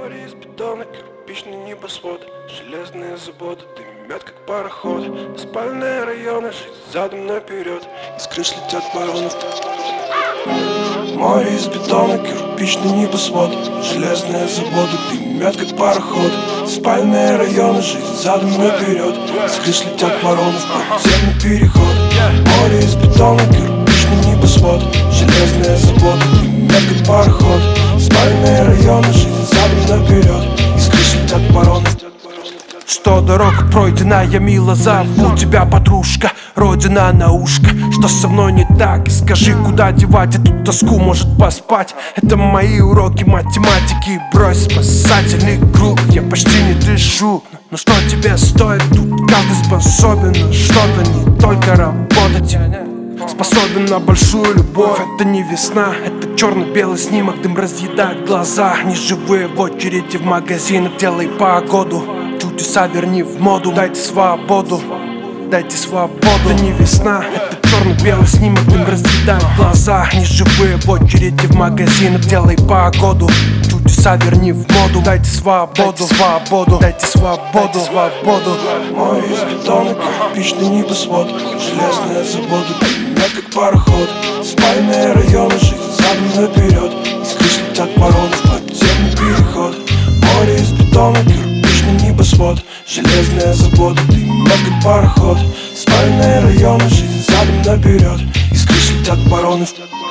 Море из бетона, кирпичный небосвод, железные заводы дымят, как пароход. Спальные районы, жизнь задом наперед, из крыш летят вороны. Море из бетона, кирпичный небосвод, железные заводы дымят, как пароход. Спальные районы, жизнь задом наперед, из крыш летят вороны в подземный переход. Море из бетона, кирпичный небосвод, железные заводы дымят, как пароход. Спальные районы, жизнь задом наперед, из крыш летят вороны. 100 дорог пройдена, я мило зову тебя, подружка, родина на ушко. Что со мной не так? Скажи, куда девать эту тоску, может поспать? Это мои уроки математики, брось спасательный круг. Я почти не дышу, но что тебе стоит? Тут каждый способен на что-то, не только работать. Способен на большую любовь, это не весна, это черно-белый снимок, дым разъедает глаза. Неживые в очереди в магазинах, делай погоду, чудеса верни в моду. Дайте свободу, дайте свободу. Это не весна, это черно-белый снимок, дым разъедает глаза. Неживые в очереди в магазинах, делай погоду, чудеса верни в моду. Дайте свободу, свободу, дайте свободу, свободу. Море из бетона, кирпичный небосвод, железные заводы дымят, как пароход. Спальные районы, жизнь задом наперед, из крыш летят вороны в подземный переход. Море из бетона, кирпичный небосвод, железные заводы дымят, как пароход. Спальные районы, жизнь задом наперед, из крыш летят вороны.